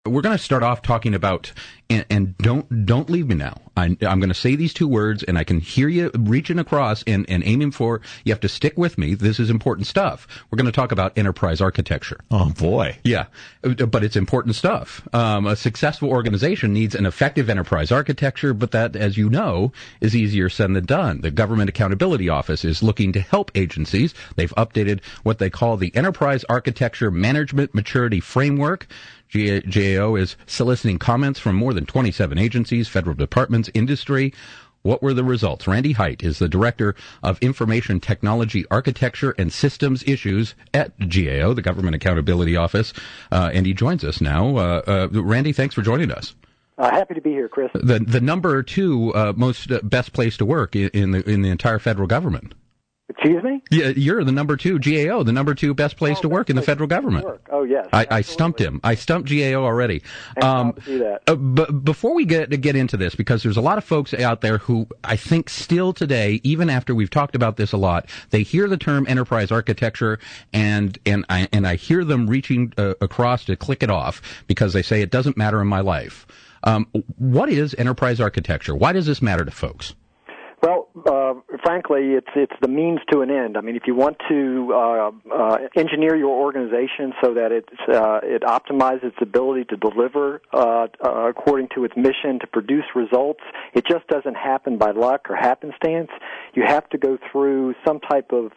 we're going to start off talking about, and don't leave me now. I'm going to say these two words, and I can hear you reaching across and aiming for. You have to stick with me. This is important stuff. We're going to talk about enterprise architecture. Oh boy, yeah, but it's important stuff. A successful organization needs an effective enterprise architecture, but that, as you know, is easier said than done. The Government Accountability Office is looking to help agencies. They've updated what they call the Enterprise Architecture Management Maturity Framework. GAO is soliciting comments from more than 27 agencies, federal departments, industry. What were the results? Randy Height is the Director of Information Technology Architecture and Systems Issues at GAO, the Government Accountability Office, and he joins us now. Randy, thanks for joining us. Happy to be here, Chris. The number two best place to work in the entire federal government. Excuse me? Yeah, you're the number two, GAO, the number two best place to work in the federal government. Oh, yes. I stumped him. I stumped GAO already. Do that. But before we get into this, because there's a lot of folks out there who I think still today, even after we've talked about this a lot, they hear the term enterprise architecture and I hear them reaching across to click it off because they say it doesn't matter in my life. What is enterprise architecture? Why does this matter to folks? Well, frankly, it's the means to an end. I mean, if you want to engineer your organization so that it optimizes its ability to deliver according to its mission to produce results, it just doesn't happen by luck or happenstance. You have to go through some type of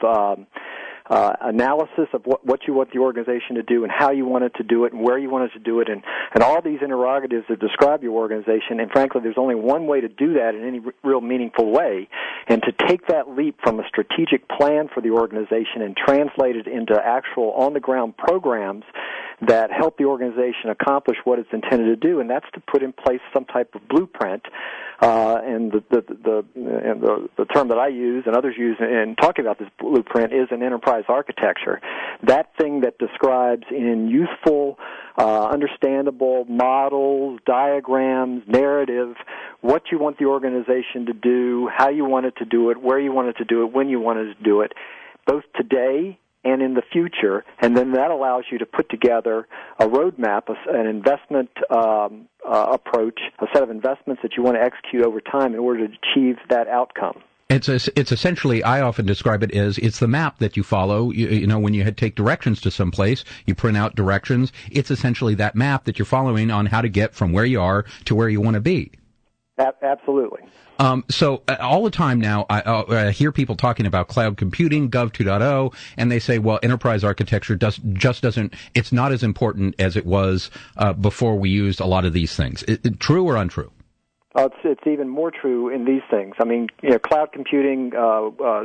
analysis of what you want the organization to do and how you want it to do it and where you want it to do it and all these interrogatives that describe your organization. And frankly, there's only one way to do that in any real meaningful way, and to take that leap from a strategic plan for the organization and translate it into actual on-the-ground programs that help the organization accomplish what it's intended to do, and that's to put in place some type of blueprint. And the term that I use and others use in talking about this blueprint is an enterprise architecture. That thing that describes in useful, understandable models, diagrams, narrative, what you want the organization to do, how you want it to do it, where you want it to do it, when you want it to do it, both today and in the future, and then that allows you to put together a roadmap, an investment approach, a set of investments that you want to execute over time in order to achieve that outcome. It's essentially, I often describe it as, it's the map that you follow. You know, when you take directions to some place, you print out directions. It's essentially that map that you're following on how to get from where you are to where you want to be. Absolutely. So all the time now, I hear people talking about cloud computing, Gov 2.0, and they say, well, enterprise architecture it's not as important as it was before we used a lot of these things. True or untrue? It's even more true in these things. I mean, cloud computing, Gov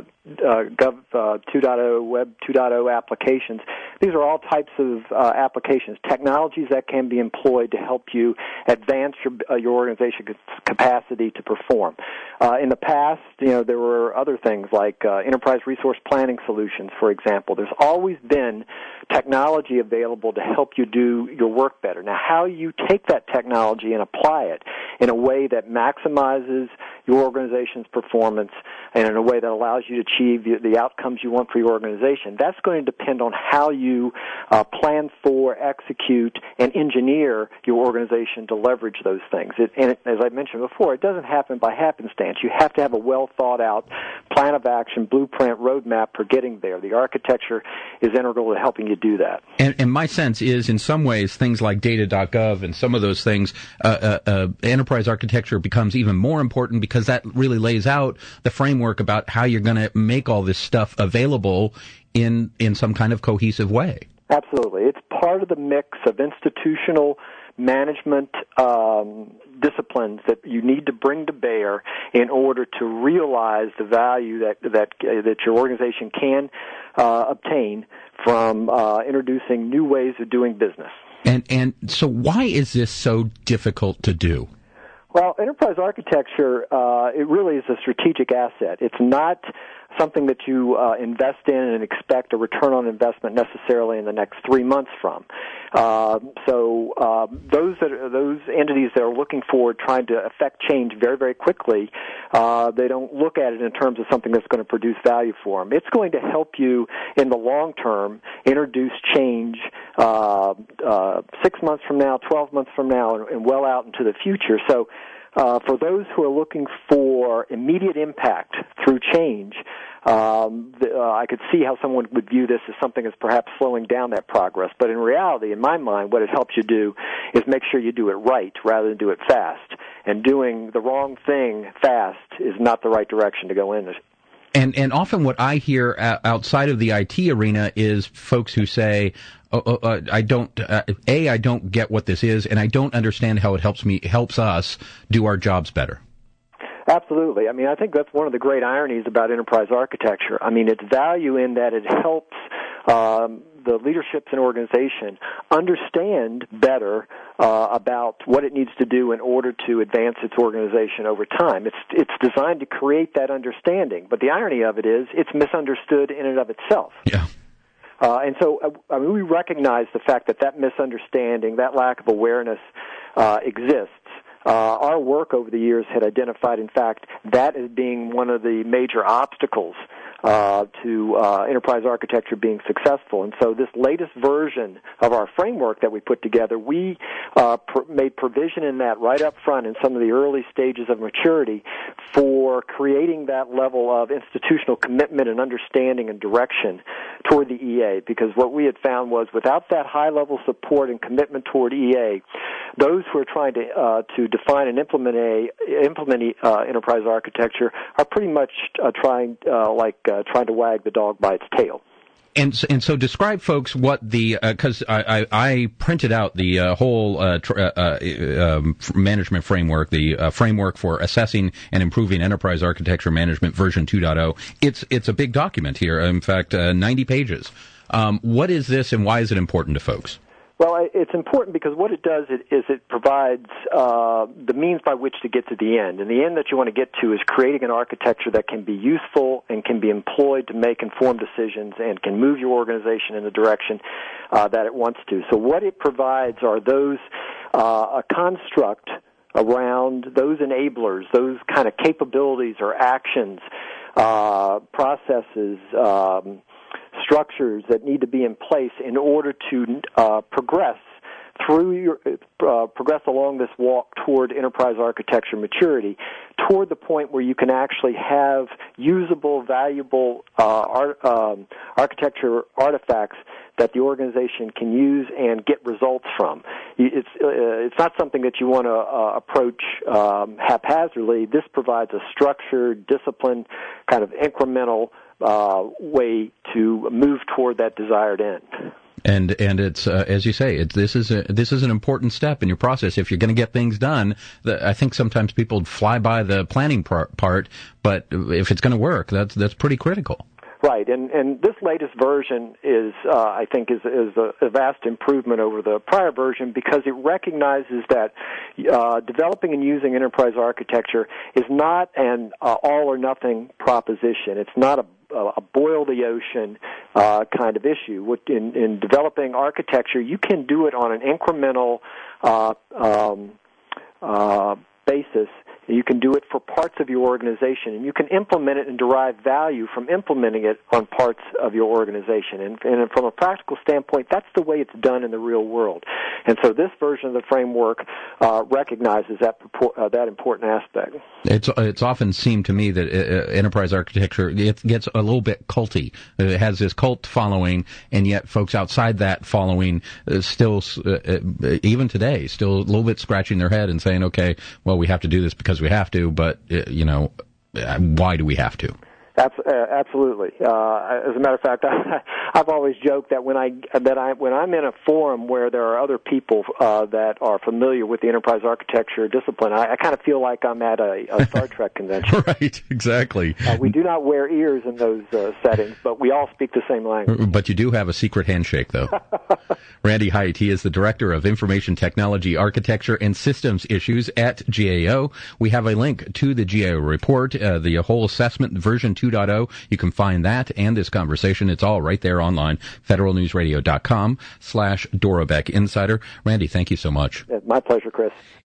2.0, Web 2.0 applications. These are all types of applications, technologies that can be employed to help you advance your organization's capacity to perform. In the past, there were other things like enterprise resource planning solutions, for example. There's always been technology available to help you do your work better. Now, how you take that technology and apply it in a way that maximizes your organization's performance and in a way that allows you to achieve the outcomes you want for your organization, that's going to depend on how you plan for, execute, and engineer your organization to leverage those things. And as I mentioned before, it doesn't happen by happenstance. You have to have a well-thought-out plan of action, blueprint, roadmap for getting there. The architecture is integral to helping you do that. And my sense is, in some ways, things like data.gov and some of those things, enterprise architecture becomes even more important because that really lays out the framework about how you're going to make all this stuff available in some kind of cohesive way. Absolutely. It's part of the mix of institutional management disciplines that you need to bring to bear in order to realize the value that your organization can obtain from introducing new ways of doing business. And so why is this so difficult to do? Well, enterprise architecture, it really is a strategic asset. It's not something that you invest in and expect a return on investment necessarily in the next 3 months from. So those entities that are looking forward, trying to affect change very, very quickly, they don't look at it in terms of something that's going to produce value for them. It's going to help you in the long term introduce change 6 months from now, 12 months from now, and well out into the future. So for those who are looking for immediate impact through change, I could see how someone would view this as something that's perhaps slowing down that progress. But in reality, in my mind, what it helps you do is make sure you do it right rather than do it fast. And doing the wrong thing fast is not the right direction to go in. And often what I hear outside of the IT arena is folks who say, I don't get what this is, and I don't understand how it helps us do our jobs better. Absolutely. I mean, I think that's one of the great ironies about enterprise architecture. I mean, its value in that it helps the leaderships in organization understand better about what it needs to do in order to advance its organization over time. It's designed to create that understanding, but the irony of it is it's misunderstood in and of itself. Yeah. And so, I mean, we recognize the fact that misunderstanding, that lack of awareness exists. Our work over the years had identified, in fact, that as being one of the major obstacles to enterprise architecture being successful. And so this latest version of our framework that we put together, we made provision in that right up front in some of the early stages of maturity for creating that level of institutional commitment and understanding and direction toward the EA, because what we had found was without that high-level support and commitment toward EA, those who are trying to define and implement enterprise architecture are pretty much trying to wag the dog by its tail. And so describe, folks, what the, because I printed out the whole management framework, the framework for assessing and improving enterprise architecture management version 2.0. It's a big document here. In fact, 90 pages. What is this, and why is it important to folks? Well, it's important because what it does is it provides the means by which to get to the end. And the end that you want to get to is creating an architecture that can be useful and can be employed to make informed decisions and can move your organization in the direction that it wants to. So what it provides are those a construct around those enablers, those kind of capabilities or actions, processes, structures that need to be in place in order to progress along this walk toward enterprise architecture maturity, toward the point where you can actually have usable, valuable architecture artifacts that the organization can use and get results from. It's not something that you want to approach haphazardly. This provides a structured, disciplined, kind of incremental way to move toward that desired end. And it's as you say, this is an important step in your process. If you're going to get things done, I think sometimes people fly by the planning part, but if it's going to work, that's pretty critical. Right, and this latest version is, I think, is a vast improvement over the prior version because it recognizes that developing and using enterprise architecture is not an all-or-nothing proposition. It's not a boil the ocean kind of issue. In developing architecture, you can do it on an incremental basis. You can do it for parts of your organization, and you can implement it and derive value from implementing it on parts of your organization. And from a practical standpoint, that's the way it's done in the real world. And so this version of the framework recognizes that important aspect. It's often seemed to me that enterprise architecture it gets a little bit culty. It has this cult following, and yet folks outside that following still, even today, still a little bit scratching their head and saying, okay, well, we have to do this because we have to, but, why do we have to? Absolutely. As a matter of fact, I've always joked that when I'm in a forum where there are other people that are familiar with the enterprise architecture discipline, I kind of feel like I'm at a Star Trek convention. Right, exactly. We do not wear ears in those settings, but we all speak the same language. But you do have a secret handshake, though. Randy Hite, he is the Director of Information Technology Architecture and Systems Issues at GAO. We have a link to the GAO report, the whole assessment version 2.0 2.0. You can find that and this conversation. It's all right there online, federalnewsradio.com/Dora Beck Insider. Randy, thank you so much. My pleasure, Chris.